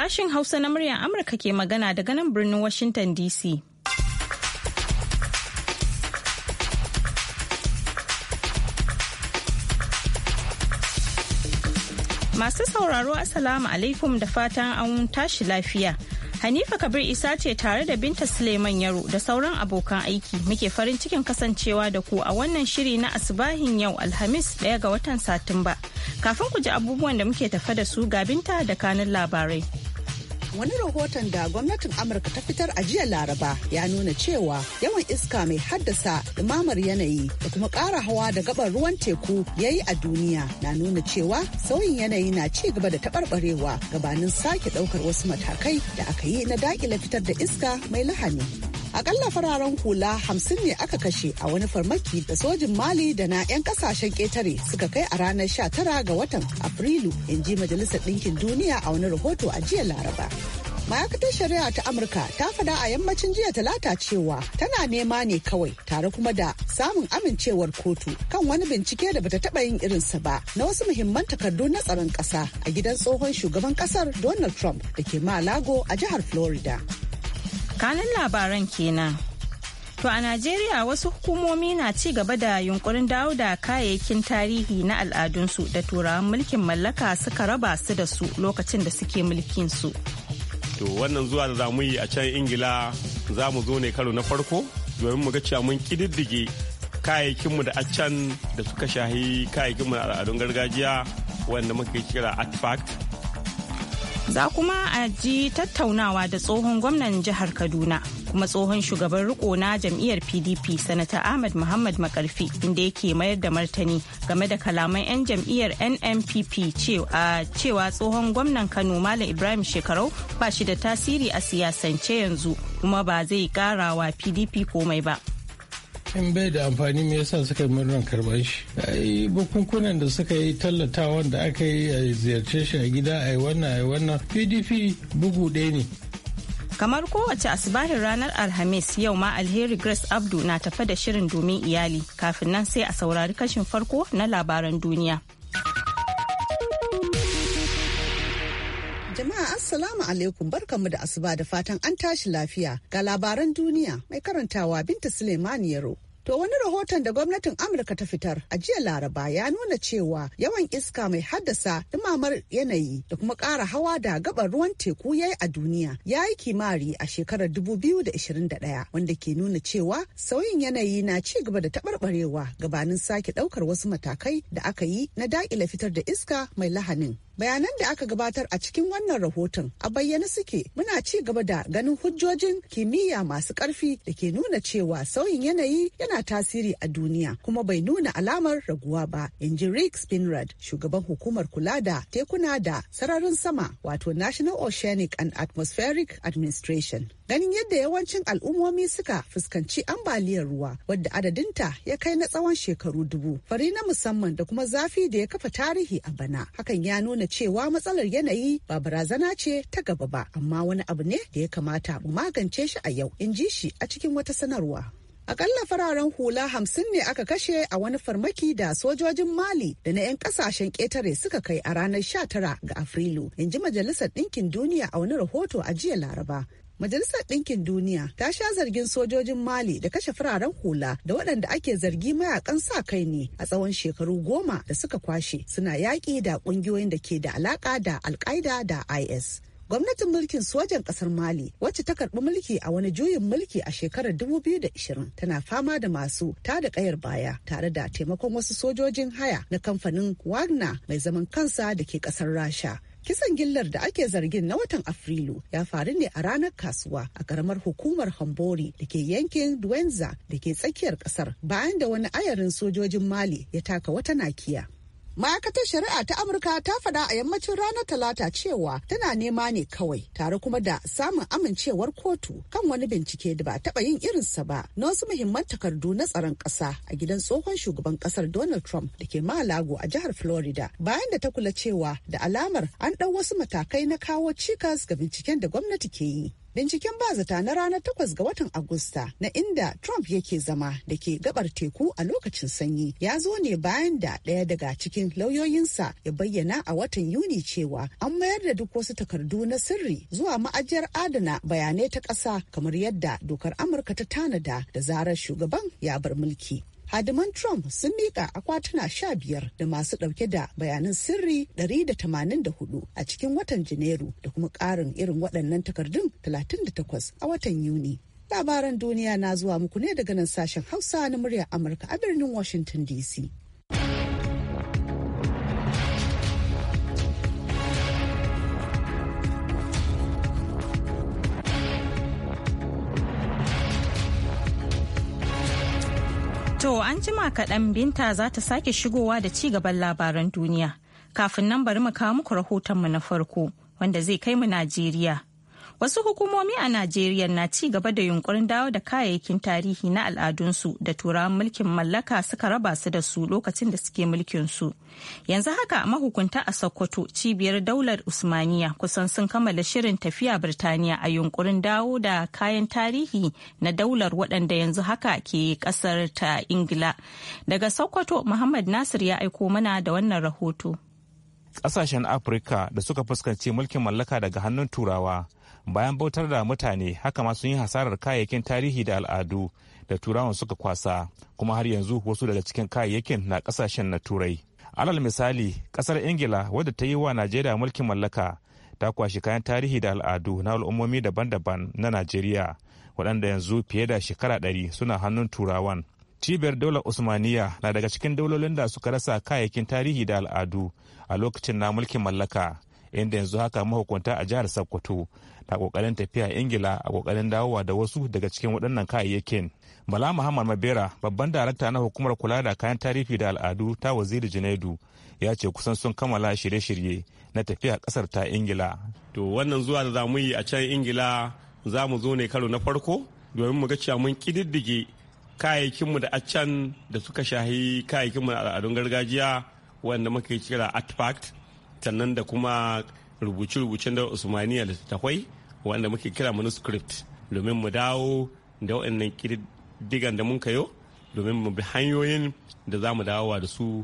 Sashen Hausa na muryar Amurka ke magana daga nan birnin Washington DC. Masu sauraro Assalamu alaikum da fatan an tashi lafiya. Hanifa Kabir Isa ce tare da Binta Suleiman Yaro da sauran abokan aiki muke farin cikin kasancewa da ku a wannan shiri na asubahin yau Alhamis 1 ga watan Satumba. Kafin ku ji abubuwan da muke tafa da su ga Binta da kanun labarai. Wani rahoton da gwamnatin Amurka ta fitar a jiya Laraba ya nuna cewa yawan iska mai haddasa ɗumamar yanayi da kuma ƙara hawa da gabar ruwan teku ya yi a duniya na nuna cewa sauyin yanayi na ci gaba da taɓarɓarewa gabanin sake ɗaukar wasu matakai da aka yi na daƙile fitar da iska mai lahani. Akalla fararen hula 50 ne aka kashe a wani farmaki da sojin Mali da na 'yan kasashen ƙetare suka kai a ranar 19 ga watan Afrilu, in ji Majalisar Ɗinkin Duniya a wani rahoto a jiya Laraba. Ma'aikatar shari'a ta Amurka ta faɗa a yammacin jiya Talata cewa tana nema ne kawai tare kuma da samun amincewar kotu kan wani bincike da bata taɓa yin irinsa ba na wasu muhimman takardu na tsaron ƙasa a gidan tsohon shugaban ƙasar Donald Trump da ke Mar-a-Lago a jihar Florida. Kanin labaran kenan. To a Najeriya wasu hukumomi na ci gaba da yunkurin dawo da kayayyakin tarihi na al'adunsu da turawan mulkin mallaka suka raba su da su lokacin da suke mulkin su. To wannan zuwa da zamu yi a can Ingila za mu zo ne karo na farko domin mu ga cewa mun kididdige kayayyakinmu da a can da suka shahi kayayyakinmu na al'adun gargajiya wanda muka kira artifact. Za kuma a ji tattaunawa da tsohon gwamnan jihar Kaduna kuma tsohon shugaban riko na jam'iyyar PDP Sanata Ahmad Muhammad Makarfi inda yake mayar da martani game da kalaman 'yan jam'iyyar NNPP cewa tsohon gwamnan Kano Malam Ibrahim Shekarau ba shi da tasiri a siyasance yanzu kuma ba zai kara wa PDP komai ba. In bai da amfani me yasa suka yi murnar karban shi ai bukunkunan da suka yi tallatawan da aka yi a ziyarce shi a gida ai wannan PDP bugu ɗaya ne. Kamar kowace asibahin ranar Alhamis yau ma Alheri Grace Abdu na tafa da shirin domin iyali kafin nan sai a saurari kashin farko na labaran duniya. Jama'a Assalamu alaikum, barkanmu da asuba da fatan an tashi lafiya ga labaran duniya mai karantawa Binta Suleiman Yaro. To wani rahoton da gwamnatin Amurka ta fitar a jiya Laraba ya nuna cewa yawan iska mai haddasa ɗumamar yanayi da kuma ƙara hawa da gabar ruwan teku yayi a duniya ya yi kimari a shekarar 2021 wanda ke nuna cewa sauyin yanayi na ci gaba da taɓarɓarewa gabanin sake ɗaukar wasu matakai da aka yi na daƙile fitar da iska mai lahanin. Bayanan da aka gabatar a cikin wannan rahoton a bayyane suke, muna ci gaba da ganin hujjojin kimiyya masu ƙarfi da ke nuna cewa sauyin yanayi yana tasiri a duniya kuma bai nuna alamar raguwa ba, in ji Rick Spinrad, shugaban hukumar kula da tekuna da sararin sama wato National Oceanic and Atmospheric Administration. Ganin yadda yawancin al'ummomi suka fuskanci ambaliyar ruwa wadda adadinta ya kai na tsawon shekaru 1000, fari na musamman da kuma zafi da ya kafa tarihi a bana, hakan ya nuna cewa matsalar yanayi ba barazana ce ta gaba ba, amma wani abu ne da ya kamata mu magance shi a yau, in ji shi a cikin wata sanarwa. Akalla fararen hula 50 ne aka kashe a wani farmaki da sojojin Mali da na 'yan kasashen ƙetare suka kai a ranar 19 ga Afrilu, in ji Majalisar Ɗinkin Duniya a wani rahoto a jiya Laraba. Majalisar Ɗinkin Duniya ta sha zargin sojojin Mali da kashe fararen hula da waɗanda ake zargi mayakan sa kai ne a tsawon shekaru 10 da suka kwashe suna yaƙi da ƙungiyoyin da ke da alaƙa da Al-Qaeda da IS. Gwamnatin mulkin sojan ƙasar Mali wacce ta karɓi mulki a wani juyin mulki a shekarar 2020 tana fama da masu tada ƙayar baya tare da taimakon wasu sojojin haya na kamfanin Wagner mai zaman kansa da ke ƙasar Rasha. Kisan gillar da ake zargin na watan Afrilu ya faru ne a ranar kasuwa a karamar hukumar Hambori da ke yankin Douenza da ke tsakiyar kasar bayan da wani ayarin sojojin Mali ya taka wata nakiya. Ma'aikatar shari'a ta Amurka ta faɗa a yammacin ranar Talata cewa tana nema ne kawai tare kuma da samun amincewar kotu kan wani bincike da ba taɓa yin irinsa ba na wasu muhimman takardu na tsaron ƙasa a gidan tsohon shugaban ƙasar Donald Trump da ke Mar-a-Lago a jihar Florida bayan da ta kula cewa da alamar an ɗau wasu matakai na kawo cikas ga binciken da gwamnati ke yi. Binciken bazata na ranar 8 ga watan Agusta na inda Trump yake zama da ke gabar teku a lokacin sanyi ya zo ne bayan da ɗaya daga cikin lauyoyinsa ya bayyana a watan Yuni cewa an mayar da duk wasu takardu na sirri zuwa ma'ajiyar adana bayanai ta ƙasa kamar yadda dokar Amurka ta tanada da zarar shugaban ya bar mulki. Hadiman Trump sun miƙa akwatuna 15 da masu ɗauke da bayanan sirri 184 a cikin watan Janairu da kuma ƙarin irin waɗannan takardun 38 a watan Yuni. Labaran duniya na zuwa muku ne daga nan sashen Hausa na muryar Amurka a birnin Washington DC. To an jima kaɗan Binta za ta sake shigowa da ci gaban labaran duniya. Kafin nan bari mu kawo muku rahotonmu na farko wanda zai kai mu Najeriya. Wasu hukumomi a Najeriya na ci gaba da yunkurin dawo da kayayyakin tarihi na al'adunsu da turawan mulkin mallaka suka raba su da su lokacin da suke mulkin su. Yanzu haka mahukunta a Sokoto cibiyar daular Usmaniya kusan sun kammala shirin tafiya Birtaniya a yunkurin dawo da kayan tarihi na daular waɗanda yanzu haka ke ƙasar ta Ingila. Daga Sokoto Muhammad Nasir ya aiko mana da wannan rahoto. Ƙasashen Afirka da suka fuskanci mulkin mallaka daga hannun Turawa bayan bautar da mutane haka ma sun yi hasarar kayayyakin tarihi da al'adu da turawan suka kwasa kuma har yanzu wasu daga cikin kayayyakin na kasashen na turai. Alal misali kasar Ingila wadda ta yi wa Najeriya mulkin mallaka ta kwashi kayan tarihi da al'adu na al'ummomi daban-daban na Najeriya waɗanda yanzu fiye da shekara 100 suna hannun turawan. Cibiyar daular Usmaniya na daga cikin daulolin da suka rasa kayayyakin tarihi da al'adu a lokacin na mulkin mallaka, inda yanzu haka mahukunta a jihar Sokoto na kokarin tafiya Ingila a kokarin dawowa da wasu daga cikin waɗannan kayayyakin. Bala Muhammad Mabera, babban darakta na hukumar kula da kayan tarihi da al'adu ta Waziri Junaidu, ya ce kusan sun kammala shirye-shirye na tafiya ƙasar ta Ingila. To wannan zuwa da zamu yi a can Ingila za mu zo ne karo na farko domin mu ga cewa mun kididdige kayayyakinmu da a can da suka shahi kayayyakinmu na al'adun gargajiya wanda muke kira artifact, sannan da kuma rubuce-rubucen da Usmaniya da takwai wanda muke kira manuscript, domin mu dawo da waɗannan ƙididdigan da mun kayo domin mu bi hanyoyin da za mu dawowa da su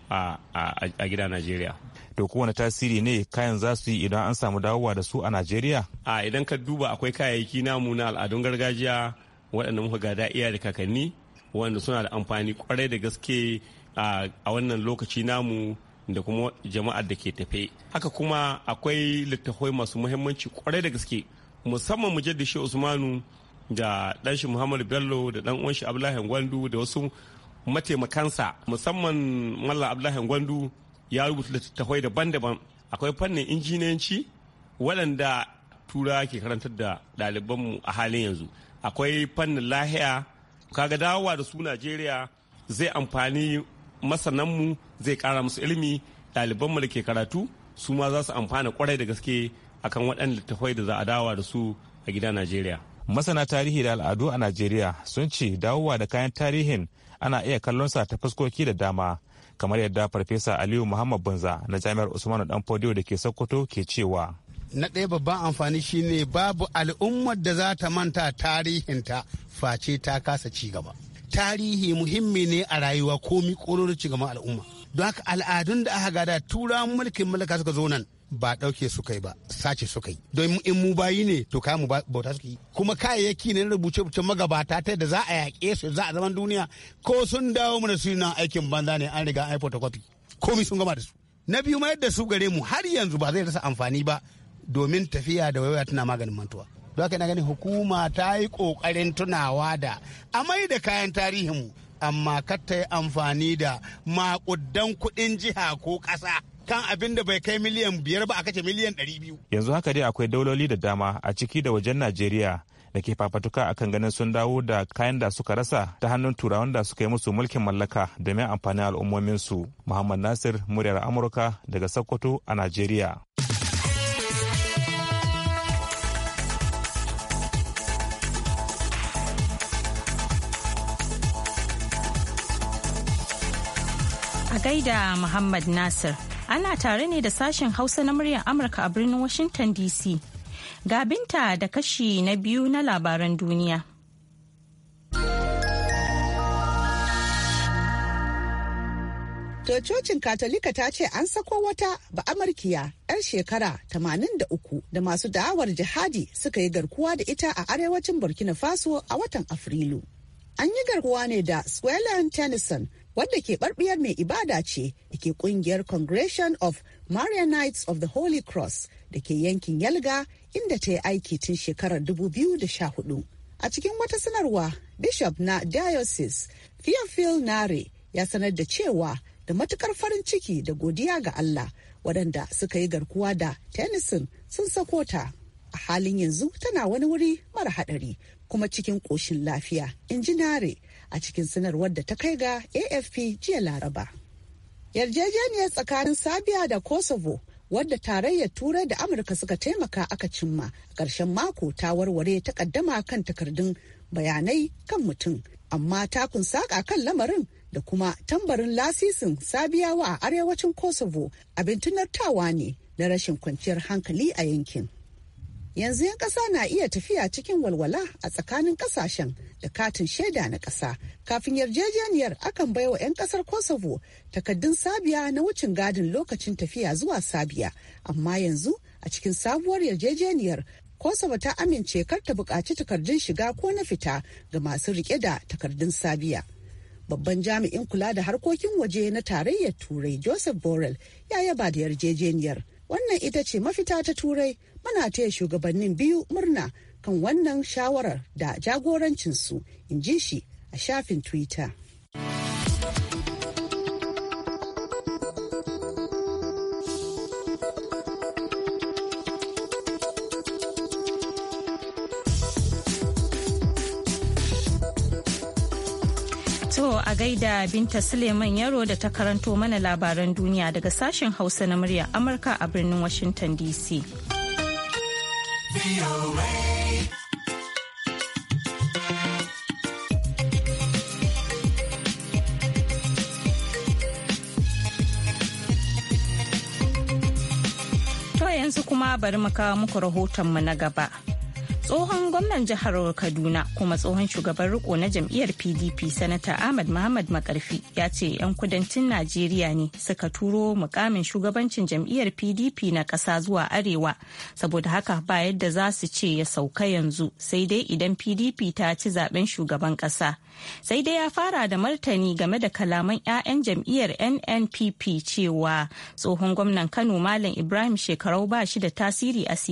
a gida Najeriya. To kowane tasiri ne kayan za su yi idan an samu dawowa da su a Najeriya? Idan ka duba akwai kayayyaki namu na al'adun gargajiya waɗanda muka gada iya da kakanni wanda suna da amfani kwarai da gaske a wannan lokaci namu da kuma jama'ar da ke tafe. Haka kuma akwai littattafai masu muhimmanci kwarai da gaske, musamman mujaddid Shehu Usmanu da ɗanshi Muhammadu Bello da ɗan uwan shi Abdullahi Gwandu da wasu mataimakansa, musamman Mallam Abdullahi Gwandu ya rubuta littattafai daban-daban. Akwai fannin injiniyanci waɗanda tura ke karantar da ɗalibanmu a halin yanzu. Akwai fannin lahiya, kaga dawowa da su Najeriya zai amfani masananmu, zai kara musu ilimi, ɗalibanmu da ke karatu su ma za su amfana kwarai da gaske akan waɗanda littattafai da za a dawowa da su a gida Najeriya. Masana tarihi da al'adu a Najeriya sun ce dawowa da kayan tarihin ana iya kallon sa ta fuskoki da dama, kamar yadda Farfesa Aliyu Muhammad Bunza na Jami'ar Usmanu Danfodiyo da ke Sokoto ke cewa. Na ɗaya babban amfani shine babu al'ummar da za ta manta tarihinta face ta kasa ci gaba. Tarihi muhimmi ne a rayuwa komi ƙororin ci gaban al'umma. Don haka al'adun da aka gada turawan mulkin mallaka suka zo nan ba ɗauke suka yi ba, sace suka yi. Don in mu bayi ne to kayan mu bauta suka yi. Kuma kayayyaki ne na rubuce-rubuce magabata ta da za a yaƙe su za a zaman duniya ko sun dawo mana su nan aikin banza ne an riga an yi photocopy. Komi sun gama da su. Na biyu mayar da su gare mu har yanzu ba zai rasa amfani ba domin tafiya da waiwaya tana maganin mantuwa. Don haka na gani hukuma ta yi ƙoƙarin tunawa da amai da kayan tarihinmu, amma kar ta yi amfani da maƙudan kuɗin jiha ko ƙasa kan abin da bai kai miliyan 5 ba a kace miliyan 200. Yanzu haka dai akwai dauloli da dama a ciki da wajen Najeriya da ke fafatuka akan ganin sun dawo da kayan da suka rasa ta hannun turawan da suka yi musu mulkin mallaka domin amfanin al'ummominsu. Muhammad Nasir, muryar Amurka daga Sokoto a Najeriya. A gaida Muhammad Nasir, ana tare ne da sashen Hausa na muryar Amurka a birnin Washington DC. Ga Binta da kashi na biyu na labaran duniya. To cocin Katolika ta ce an sako wata ba'amurkiya 'yar shekara 83 da masu da'awar jihadi suka yi garkuwa da ita a arewacin Burkina Faso a watan Afrilu. An yi garkuwa ne da Swellen Tennyson, wadda ke barbiyar mai ibada ce da ke kungiyar Congregation of Marianites of the Holy Cross da ke yankin Yalga, inda ta yi aiki tun shekarar 2014. A cikin wata sanarwa, Bishop na Diocese Theophile Nare ya sanar da cewa da matukar farin ciki da godiya ga Allah waɗanda suka yi garkuwa da Tennyson sun sako ta. A halin yanzu tana wani wuri mara haɗari kuma cikin ƙoshin lafiya, in ji Nare a cikin sanarwar da ta kai ga AFP jiya Laraba. Yarjejeniyar tsakanin Serbia da Kosovo wadda tarayyar Turai da Amurka suka taimaka aka cimma a ƙarshen mako ta warware takaddama kan takardun bayanai kan mutum, amma takun saƙa kan lamarin da kuma tambarin lasisin Sabiyawa a arewacin Kosovo abin tunartawa ne na rashin kwanciyar hankali a yankin. Yanzu 'yan ƙasa na iya tafiya cikin walwala a tsakanin ƙasashen da katin shaida na ƙasa. Kafin yarjejeniyar akan baiwa 'yan ƙasar Kosovo takaddun Sabiya na wucin gadin lokacin tafiya zuwa Sabiya, amma yanzu a cikin sabuwar yarjejeniyar Kosovo ta amince kar ta buƙaci takardun shiga ko na fita ga masu riƙe da takardun Sabiya. Babban jami'in kula da harkokin waje na tarayyar Turai Joseph Borrell ya yaba da yarjejeniyar. Wannan ita ce mafita ta Turai, muna taya shugabannin biyu murna kan wannan shawarar da jagorancinsu, in ji shi a shafin Twitter. A gaida Binta Suleiman Yaro da ta karanto mana labaran duniya daga sashen Hausa na murya Amurka a birnin Washington DC. To yanzu kuma bari mu kawo muku rahotonmu na gaba. Tsohon gwamnan jihar Kaduna kuma tsohon shugaban riko na jam'iyyar PDP Sanata Ahmad Muhammad Makarfi ya ce 'yan kudancin Najeriya ne suka turo mukamin shugabancin jam'iyyar PDP na ƙasa zuwa arewa, saboda haka ba yadda za su ce ya sauka yanzu sai dai idan PDP ta ci zaben shugaban ƙasa. Sai dai ya fara da martani game da kalaman 'ya'yan jam'iyyar NNPP cewa tsohon gwamnan Kano Malam Ibrahim Shekarau ba shi da tasiri a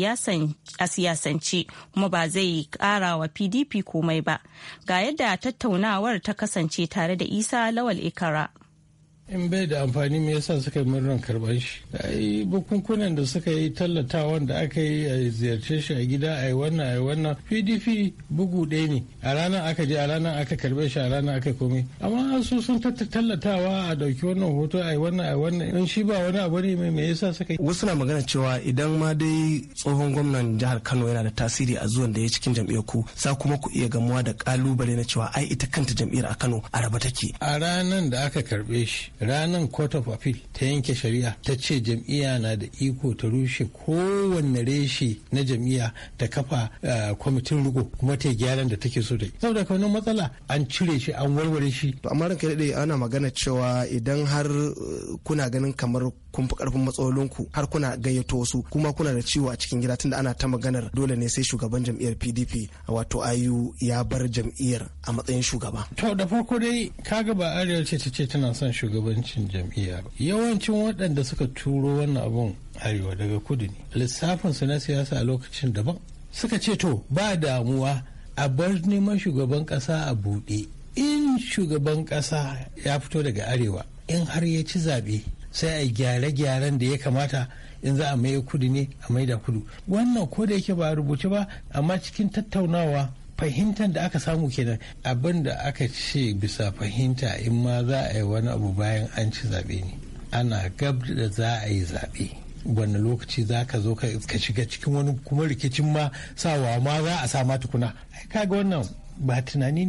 siyasance kuma ba zai kara wa PDP komai ba. Ga yadda tattaunawar ta kasance tare da Isa Lawal Ikara. In bai da amfani me yasa suka yi murnar karban shi? Ai bukunkunan da suka yi tallatawa da aka yi a ziyarce shi a gida a yi wannan PDP bugu ɗaya ne. A ranar aka je, a ranar aka karbe shi, a ranar aka komai. Amma su sun tallatawa a dauki wannan hoto a yi wannan in shi ba wani abu ne me yasa suka yi? Wasu na magana cewa idan ma dai tsohon gwamnan jihar Kano yana da tasiri a zuwan da ya cikin jam'iyyar ku, sa kuma ku iya gamuwa da kalubale na cewa ai ita kanta jam'iyyar a Kano a raba take. A ranar da aka karbe shi, ranar court of appeal ta yanke shari'a ta ce jam'iyya na da iko ta rushe kowanne reshe na jam'iyya ta kafa kwamitin riko kuma ta gyaran da take so da yi. Saboda wannan matsala an cire shi, an warware shi. Amma ranka daɗe ana magana cewa idan har kuna ganin kamar kun fi karfin matsalolinku har kuna gayyato wasu kuma kuna da ciwo a cikin gida, tunda ana ta maganar dole ne sai shugaban jam'iyyar PDP wato Ayu ya bar jam'iyyar a matsayin shugaba. To da farko dai kaga ba Arewa ce ta ce tana son shugabancin jam'iyya ba. Yawancin waɗanda suka turo wannan abun Arewa daga kudu ne. Lissafin su na siyasa a lokacin daban. Suka ce to ba damuwa a bar neman shugaban ƙasa a buɗe. In shugaban ƙasa ya fito daga Arewa, in har ya ci zaɓe sai a gyare-gyaren da ya kamata, in za a maye kudu ne a maida kudu. Wannan ko da yake ba a rubuce ba, amma cikin tattaunawa fahimtar da aka samu kenan. Abin da aka ce bisa fahimta in ma za a yi wani abu bayan an ci zaɓe ne, ana gab da za a yi zaɓe. Wani lokaci za ka zo ka shiga cikin wani kuma rikicin ma sawa ma za a sama tukuna. Kaga wannan ba tunani ne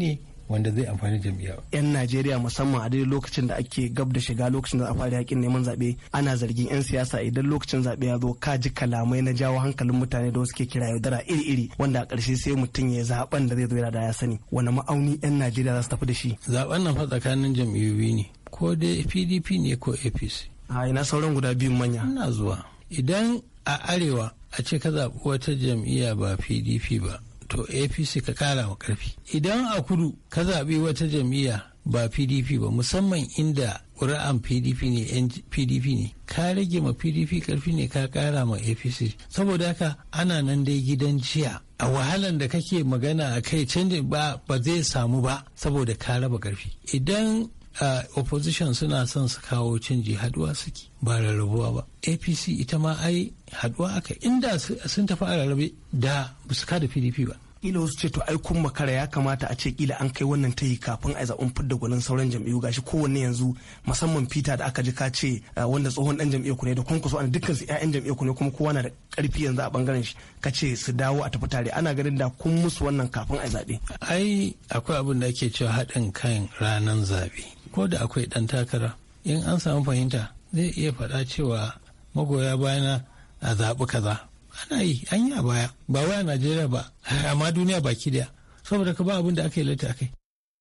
wanda zai amfani jam'iyya. 'Yan Najeriya musamman a daidai lokacin da ake gab da shiga lokacin da a fara yakin neman zaɓe ana zargin 'yan siyasa idan lokacin zaɓe ya zo ka ji kalamai na jawo hankalin mutane da wasu ke kira yaudara iri-iri wanda a ƙarshe sai mutum ya zaɓen da zai zo yana da ya sani. Wani ma'auni 'yan Najeriya za su tafi da shi? Zaɓen nan fa tsakanin jam'iyyoyi ne ko dai PDP ne ko APC. A ina sauran guda biyun manya. Ina zuwa. Idan a arewa a ce ka zaɓi wata jam'iyya ba PDP ba to APC ka kara wa karfi. Idan a kudu ka zaɓi wata jam'iyya ba PDP ba musamman inda ƙuri'an PDP ne yan PDP ne ka rage ma PDP karfi ne ka kara ma APC. Saboda haka ana nan dai gidan jiya a wahalan da kake magana a kai canjin ba zai samu ba saboda ka raba karfi. Idan opposition suna son su kawo canji haduwa suke ba rarrabuwa ba. APC ita ma ai haduwa aka inda sun tafi a rarrabe da ba su kada PDP ba. Kila wasu ce to ai kun makara ya kamata a ce kila an kai wannan tayi kafin a zaɓen fidda gwanin sauran jam'iyyu gashi kowanne yanzu musamman Peter da aka ji ka ce wanda tsohon dan jam'iyyar ku ne da Kwankwaso ana dukkan su ƴaƴan jam'iyyar ku ne kuma kowa na da ƙarfi yanzu a bangaren shi ka ce su dawo a tafi tare ana ganin da kun musu wannan kafin a zaɓe. Ai akwai abin da ake cewa haɗin kan ranar zaɓe ko da akwai ɗan takara in an samu fahimta zai iya faɗa cewa magoya bayana a zaɓi kaza. Ana yi an yi a baya ba wai a Najeriya ba amma duniya baki daya saboda ka ba abin da aka yi lati akai.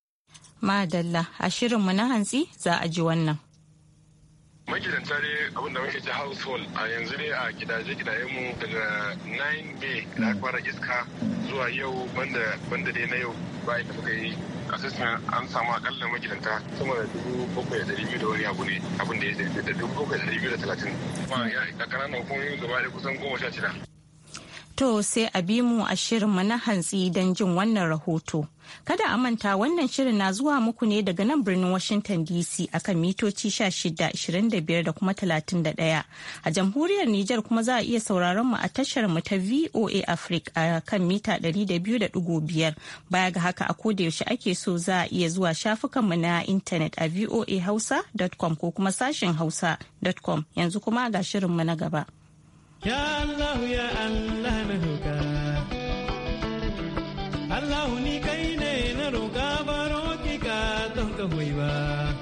Madalla a shirinmu na hantsi za a ji wannan. Magidanta dai abin da muke ci household a yanzu ne a gidaje-gidayenmu daga 9 May da fara iska zuwa yau banda dai na yau bayan da muka yi assessment an samu akalla magidanta sama da 7,200 da wani abu ne abin da ya zai da 7,230 kuma a kananan hukumomi gaba da kusan 16. To sai a bi mu a shirinmu na hantsi don jin wannan rahoto. Kada a manta wannan shirin na zuwa muku ne daga nan birnin Washington DC akan mitoci 16, 25 da kuma 31. A jamhuriyar Nijar kuma za a iya sauraron mu a tashar mu ta VOA Africa a kan mita 200.5. Baya ga haka a koda yaushe ake so za a iya zuwa shafukan mu na intanet a voahausa.com ko kuma sashin hausa.com. Yanzu kuma ga shirin mu na gaba. Ya Allah ya Allah na roƙa Allah ni kai ne na roƙa baro ki ka don ka hoyi ba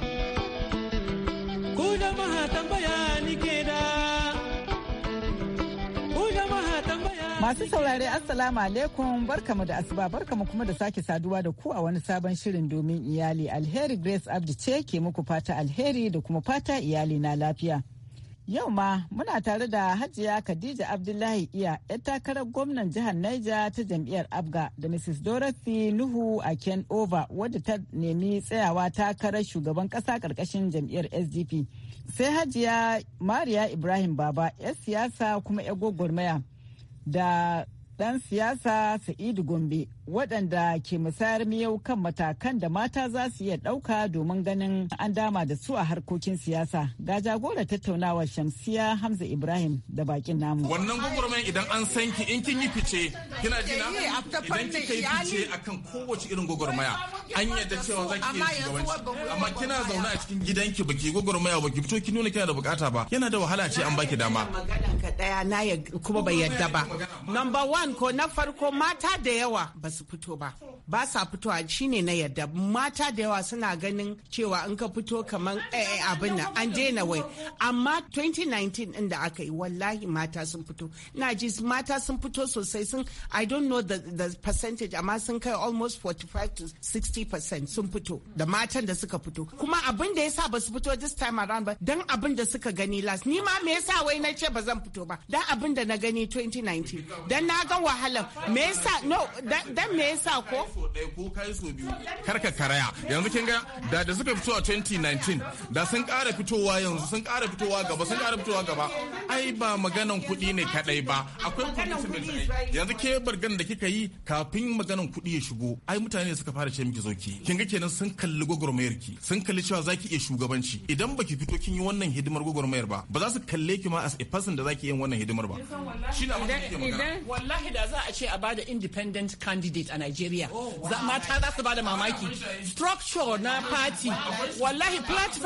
ku jama'a tambaya ni ke da ku jama'a tambaya. Masu saurare assalamu alaikum barkamu da asuba barkamu kuma da sake saduwa da ku a wani sabon shirin domin iyali. Alheri Grace Abdi ce ke muku fata alheri da kuma fata iyali na lafiya. Yau ma muna tare da Hajiya Khadija Abdullahi Iya, 'yar takarar gwamnan jihar Niger ta jam'iyyar Abga da Mrs. Dorothy Nuhu Akenover wadda ta nemi tsayawa takarar shugaban ƙasa ƙarƙashin jam'iyyar SDP. Sai Hajiya Mariya Ibrahim Baba, 'yar siyasa kuma 'yar gwagwarmaya da ɗan siyasa Sa'idu Gombe waɗanda ke musayar miyau kan matakan da mata za su iya ɗauka domin ganin an dama da su a harkokin siyasa. Ga jagorar tattaunawar Shamsiya Hamza Ibrahim da bakin namu. Wannan gwagwarmayan idan an san ki in kin yi fice kina jina idan kika yi fice akan kowace irin gwagwarmaya an yadda cewa za ki iya shugabanci amma kina zaune a cikin gidanki baki gwagwarmaya baki fito ki nuna kina da bukata ba yana da wahala ce an baki dama. Maganan ka daya na kuma bai yadda ba. Number one ko na farko mata da yawa ba su fito ba sa fitowa shine na yadda mata da yawa suna ganin cewa in ka fito kaman abin nan an daina wai amma 2019 din da aka yi wallahi mata sun fito na ji mata sun fito sosai sun I don't know the percentage amma sun kai almost 45 to 60% sun fito da matan da suka fito kuma abin da yasa ba su fito this time around ba dan abin da suka gani last ni ma me yasa wai na ce ba zan fito ba dan abin da na gani 2019 dan na ga wahalan me yasa no dan me yasa ko kai so biyu karka karaya yanzu kin ga da suka fito a 2019 da sun ƙara fitowa yanzu sun ƙara fitowa gaba ai ba maganan kuɗi ne kadai ba akwai kuɗi yanzu ke bargan da kika yi kafin maganan kuɗi ya shigo ai mutane suka fara ce miki zoki kin ga kenan sun kalli gwagwarmayar ki sun kalli cewa zaki iya shugabanci idan baki fito kin yi wannan hidimar gwagwarmayar ba za su kalle ki ma as a person da zaki yin wannan hidimar ba shine abin da kike magana wallahi da za a ce a bada independent candidate a Nigeria mata za su bada mamaki structure na party wallahi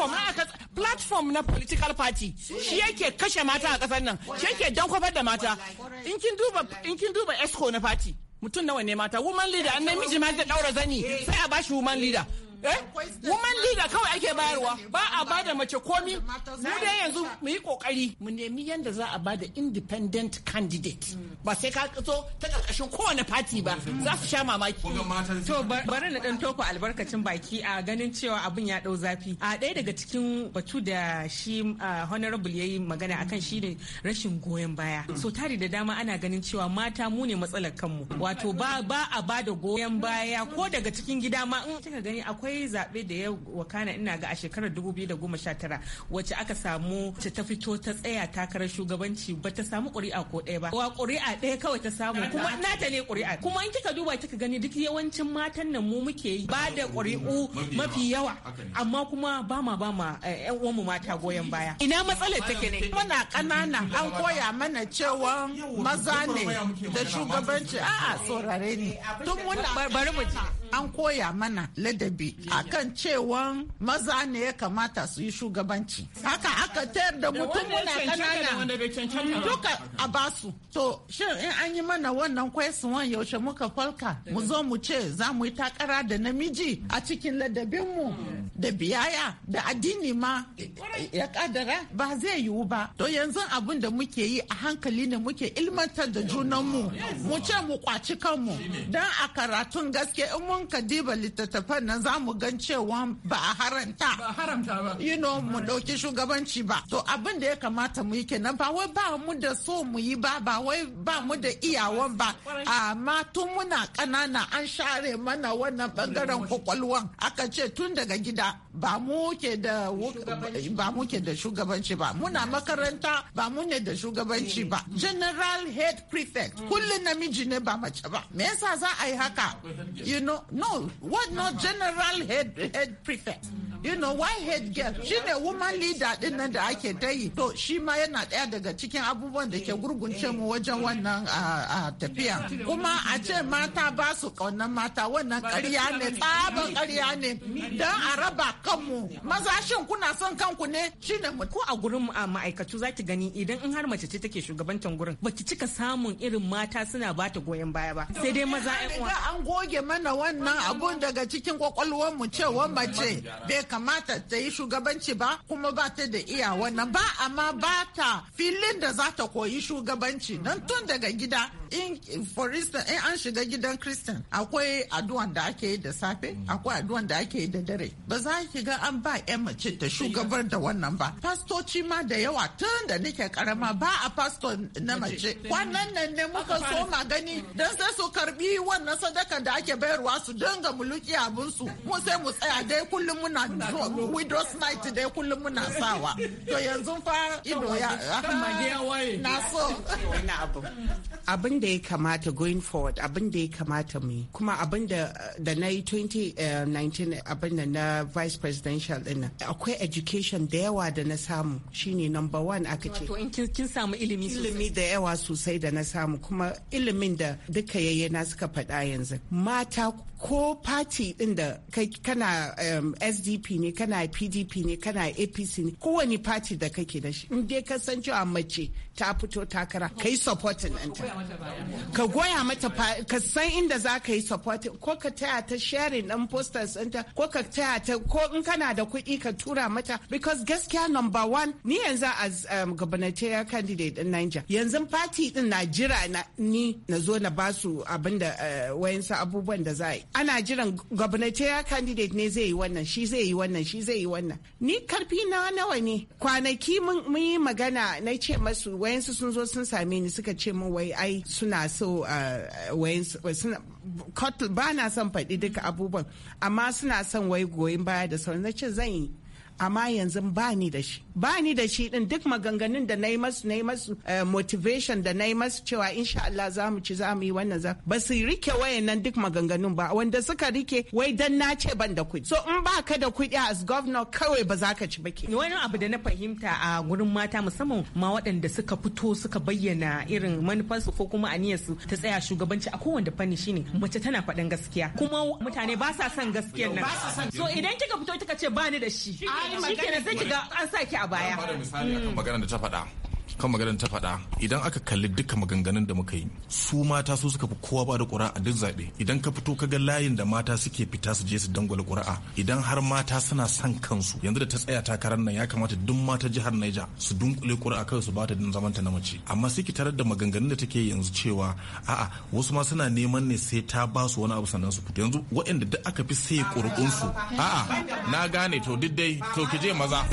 platform na political party shi yake kashe mata a kasar nan shi yake dankwafar da mata in kin duba ESCO na party mutum nawa ne mata woman leader an namiji ma zai daura zani sai a bashi woman leader. Woman leader kawai ake bayarwa ba a bada mace komi. Mu dai yanzu mu yi kokari mu nemi yanda za a bada independent candidate ba sai ka so ta karkashin kowane party ba za su sha mamaki. To bari na dan toko albarkacin baki a ganin cewa abin ya dau zafi. A ɗaya daga cikin batu da shi honorable yayi magana akan shi ne rashin goyon baya. So tari da dama ana ganin cewa mata mu ne matsalar kanmu. Wato ba a bada goyon baya ko daga cikin gida ma in kika gani akwai zaɓe da ya wakana ina ga a shekarar 2019 wacce aka samu ta fito ta tsaya takarar shugabanci ba ta samu ƙuri'a ko ɗaya ba. Wa ƙuri'a ɗaya kawai ta samu kuma nata ne ƙuri'a. Kuma in kika duba kika gani duk yawancin matan nan mu muke yi ba da ƙuri'u mafi yawa amma kuma ba ma ƴan uwanmu mata goyon baya. Ina matsalar take ne? Muna ƙanana an koya mana cewa maza ne da shugabanci a'a saurare ne. Tun muna bari mu ji. An koya mana ladabi akan cewa maza ne ya kamata su yi shugabanci. Haka aka tayar da mutum muna kanana duka a basu. To shin in an yi mana wannan kwaisuwan yaushe muka falka mu zo mu ce za mu yi takara da namiji a cikin ladabinmu da biyaya da addini ma ya kadara ba zai yiwu ba. To yanzu abin da muke yi a hankali ne muke ilmantar da junanmu mu ce mu kwaci kanmu don a karatun gaske in mun ka diba littattafan nan za mu gan cewa ba a haramta ba mu dauki shugabanci ba. To abin da ya kamata mu yi kenan ba wai ba mu da so mu yi ba wai ba mu da iyawan ba amma tun muna ƙanana an share mana wannan bangaren kwakwalwan aka ce tun daga gida ba mu ke da shugabanci ba muna makaranta ba mu ne da shugabanci ba. General head prefect kullum namiji ne ba mace ba. Me yasa za a yi haka? No, what not general head prefect? Why head girl? Shi ne woman leader din nan da ake ta yi. To shi ma yana ɗaya daga cikin abubuwan da ke gurgunce mu wajen wannan tafiya. Kuma a ce mata ba su ƙaunar mata wannan ƙarya ne, tsaban ƙarya ne. Don a raba kanmu. Maza shin kuna son kanku ne? Shi ne ko a gurin ma'aikatu za ki gani idan in har mace ce take shugabantar gurin ba ki cika samun irin mata suna ba ta goyon baya ba. Sai dai maza ƴan uwa. An goge mana wannan abun daga cikin kwakwalwar mu cewa mace bai kamata ta yi shugabanci ba kuma ba ta da iya wannan ba amma ba ta filin da za ta koyi shugabanci don tun daga gida for instance in an shiga gidan Christian akwai addu'an da ake yi da safe akwai addu'an da ake yi da dare ba za ki ga an ba ƴan mace ta shugabar da wannan ba. Pastoci ma da yawa tun da nake karama ba a pastor na mace kwanan nan ne muka so magani don sai su karbi wannan sadaka da ake bayarwa su dinga muluki abinsu mu sai mu tsaya dai kullum muna widow's night dai kullum muna sawa. To yanzu fa ido ya na so abin da ya kamata going forward abin da ya kamata mu yi kuma abin da na yi 2019 abin da na vice presidential din akwai education da yawa da na samu shine number one aka ce. To in kin samu ilimi da yawa sosai da na samu kuma ilimin da duka yayyana suka faɗa yanzu mata ko party din da kana SDP ne kana PDP ne kana APC ne kowane party da kake da shi in dai ka san cewa mace ta fito takara kai supporting ɗinta ka goya mata ka san inda za ka yi supporting ko ka taya ta sharing ɗin posters ɗinta ko ka taya ta ko in kana da kuɗi ka tura mata because gaskiya number one ni yanzu as gubernatorial candidate ɗin Niger yanzu party ɗin na jira ni na zo na basu abinda wayansu abubuwan da za a yi ana jiran gubernatorial candidate ne zai yi wannan shi zai yi wannan shi zai yi wannan ni karfi nawa ne kwanaki mun yi magana na ce masu wayansu sun zo sun same ni suka ce min wai ai suna so wayansu ba na son faɗi duka abubuwan amma suna son wai goyon baya da sauran na ce zan yi amma yanzu ba ni da shi din duk maganganun da na yi masu motivation da na yi masu cewa insha Allah za mu ci za mu yi wannan ba su rike wayannan duk maganganun ba wanda suka rike wai dan na ce ban da kuɗi so in ba ka da kuɗi as governor kawai ba za ka ci ba ke. Wani abu da na fahimta a gurin mata musamman ma waɗanda suka fito suka bayyana irin manufarsu ko kuma aniyarsu ta tsaya shugabanci a kowanne fanni shine mace tana faɗin gaskiya kuma mutane ba sa son gaskiyar nan so idan kika fito kika ce ba ni da shi kenan sai kiga an sa ki a baya. Ba da misali akan magana da ta faɗa. kan maganar ta faɗa idan aka kalli duka maganganun da muka yi su mata su suka fi kowa ba da ƙuri'a a duk zaɓe. Idan ka fito ka ga layin da mata suke fita su je su dangwala ƙuri'a idan har mata suna son kansu yanzu da ta tsaya takarar nan ya kamata duk mata jihar Niger su dunkule ƙuri'a kawai su bata din zaman ta na mace. Amma sai ki tarar da maganganun da take yanzu cewa a'a wasu ma suna neman ne sai ta ba su wani abu sannan su fito. Yanzu waɗanda duk aka fi sai ƙuri'unsu a'a na gane to duk dai to ki je maza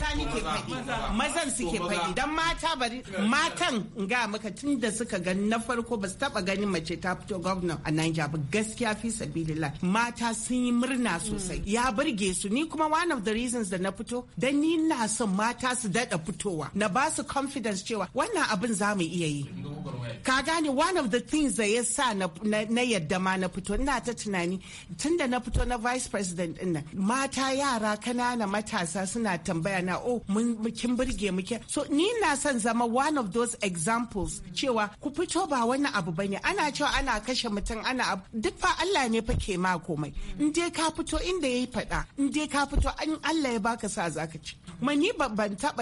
mazan suke faɗi dan mata bari matan ga maka tun da suka gani na farko ba su taba ganin mace ta fito gwamna a Niger ba gaskiya fi sabilillah mata sun yi murna sosai ya burge su ni kuma one of the reasons da na fito dan ni na son mata su dada fitowa na ba su confidence cewa wannan abin za mu iya yi ka gane one of the things da ya sa na yadda ma na fito ina ta tunani tun da na fito na vice president din nan mata yara kanana matasa suna tambaya na mun kin burge muke so ni na son zama one of those examples cewa ku fito ba wani abu bane ana cewa ana kashe mutum ana duk fa Allah ne fa ke ma komai in dai ka fito inda yayi fada in dai ka fito an Allah ya baka sa zaka ci kuma ni ban taba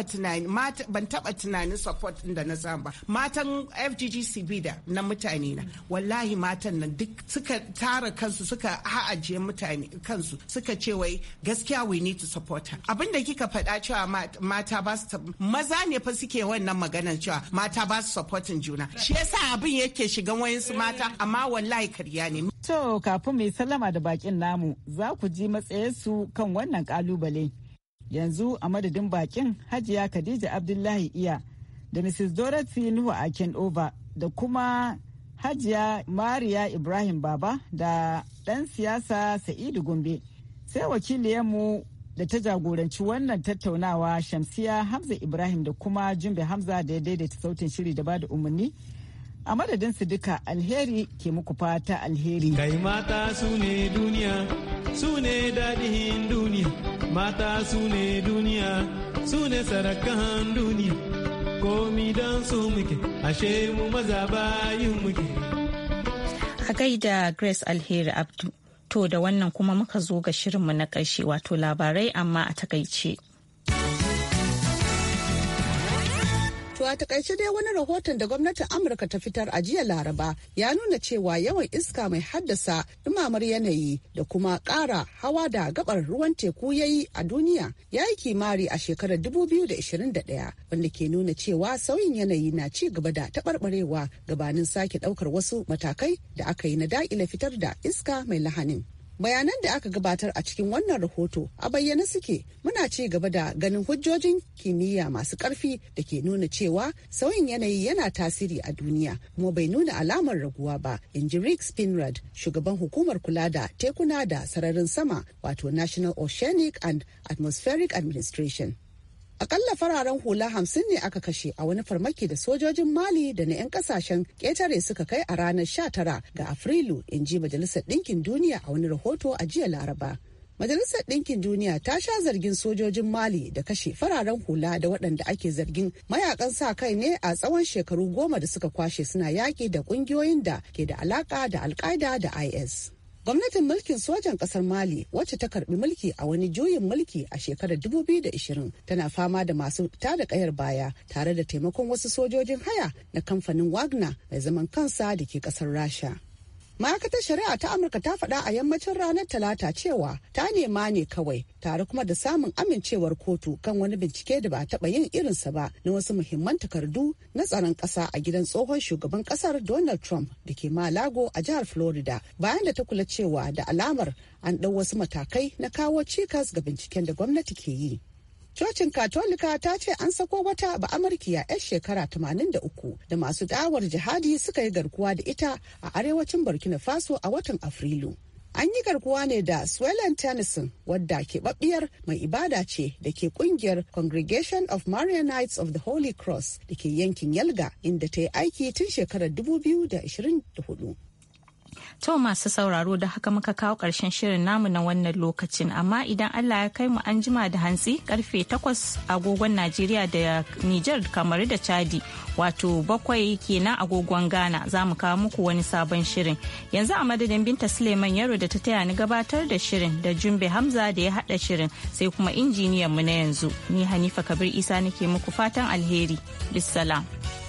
tunanin support din da na samu ba matan FGGCB da na mutane na wallahi matan nan duk suka tara kansu suka ha'ajiye mutane kansu suka ce wai gaskiya we need to support her abinda kika faɗa cewa mata ba su maza ne fa suke wannan maganar cewa mata ba su supporting juna shi yasa abin yake shigan wayansu mata amma wallahi karya ne. To kafin mai sallama da bakin namu za ku ji matsayinsu kan wannan kalubale yanzu a madadin bakin Hajiya Khadija Abdullahi Iya da Mrs. Dorothy Nuhu Akenova da kuma Hajiya Mariya Ibrahim Baba da ɗan siyasa Sa'idu Gombe sai wakiliyarmu da ta jagoranci wannan tattaunawa Shamsiya Hamza Ibrahim da kuma Jumbe Hamza da ya daidaita sautin shiri da bada umarni a madadin su duka alheri ke muku fata alheri. Kai mata su ne duniya su ne daɗin duniya mata su ne duniya su ne sarakan duniya komi don su muke ashe mu maza bayin muke. A gaida Grace Alheri Abdu. To da wannan kuma muka zo ga shirinmu na ƙarshe wato labarai amma a takaice. To a takaice dai wani rahoton da gwamnatin Amurka ta fitar a jiya Laraba ya nuna cewa yawan iska mai haddasa dumamar yanayi da kuma ƙara hawa da gabar ruwan teku ya yi a duniya ya yi kimari a shekarar 2021 wanda ke nuna cewa sauyin yanayi na ci gaba da taɓarɓarewa gabanin sake ɗaukar wasu matakai da aka yi na daƙile fitar da iska mai lahanin. Bayanan da aka gabatar a cikin wannan rahoto a bayyane suke muna ci gaba da ganin hujjojin kimiyya masu ƙarfi da ke nuna cewa sauyin yanayi yana tasiri a duniya kuma bai nuna alamar raguwa ba, in ji Rick Spinrad, shugaban hukumar kula da tekuna da sararin sama wato National Oceanic and Atmospheric Administration. Akalla fararen hula 50 ne aka kashe a wani farmaki da sojojin Mali da na 'yan kasashen ƙetare suka kai a ranar 19 ga Afrilu, in ji Majalisar Ɗinkin Duniya a wani rahoto a jiya Laraba. Majalisar Ɗinkin Duniya ta sha zargin sojojin Mali da kashe fararen hula da waɗanda ake zargin mayakan sa kai ne a tsawon shekaru 10 da suka kwashe suna yaƙi da ƙungiyoyin da ke da alaƙa da Al-Qaeda da IS. Gwamnatin mulkin sojan ƙasar Mali wacce ta karbi mulki a wani juyin mulki a shekarar 2020 tana fama da masu tada kayar baya tare da taimakon wasu sojojin haya na kamfanin Wagner mai zaman kansa da ke ƙasar Rasha. Ma'aikatar shari'a ta Amurka ta faɗa a yammacin ranar Talata cewa ta nema ne kawai tare kuma da samun amincewar kotu kan wani bincike da ba a taɓa yin irinsa ba na wasu muhimman takardu na tsaron ƙasa a gidan tsohon shugaban ƙasar Donald Trump da ke Malago a jihar Florida bayan da ta kula cewa da alamar an ɗau wasu matakai na kawo cikas ga binciken da gwamnati ke yi. Cocin Katolika ta ce an sako wata ba'amurkiya 'yar shekara 83 da masu da'awar jihadi suka yi garkuwa da ita a arewacin Burkina Faso a watan Afrilu. An yi garkuwa ne da Swellen Tennyson wadda keɓaɓɓiyar mai ibada ce da ke ƙungiyar Congregation of Marianites of the Holy Cross da ke yankin Yalga inda ta yi aiki tun shekarar 2024. To masu sauraro da haka muka kawo ƙarshen shirin namu na wannan lokacin, amma idan Allah ya kai mu an jima da hantsi karfe 8 agogon Najeriya da Nijar kamar da Chadi wato 7 kenan agogon Ghana za mu kawo muku wani sabon shirin. Yanzu a madadin Binta Suleiman Yaro da ta taya ni gabatar da shirin da Jumbe Hamza da ya haɗa shirin sai kuma injiniyan mu na yanzu. Ni Hanifa Kabir Isa nake muku fatan alheri. Bissalam.